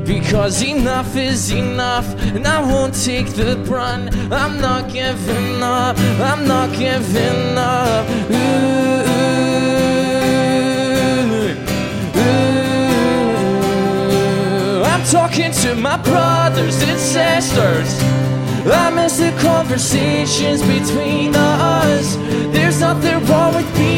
because enough is enough, and I won't take the brunt. I'm not giving up, I'm not giving up. Ooh, ooh. I'm talking to my brothers and sisters. I miss the conversations between us. There's nothing wrong with being